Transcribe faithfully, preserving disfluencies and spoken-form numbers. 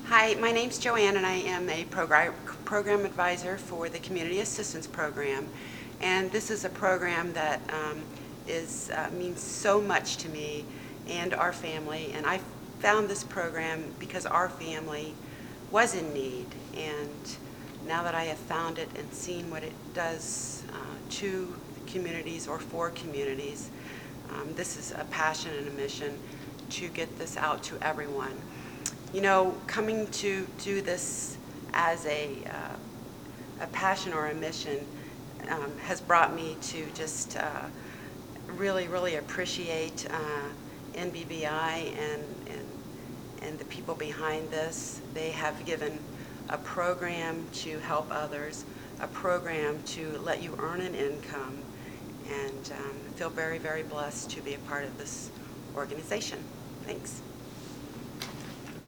Hi, my name's Joanne, and I am a program, program advisor for the Community Assistance Program. And this is a program that um, is uh, means so much to me and our family. And I found this program because our family was in need. And now that I have found it and seen what it does uh, to communities or for communities, um, this is a passion and a mission to get this out to everyone. You know, coming to do this as a, uh, a passion or a mission um, has brought me to just uh, really, really appreciate uh, N B B I and, and, and the people behind this. They have given a program to help others, a program to let you earn an income, and um, I feel very, very blessed to be a part of this organization. Thanks.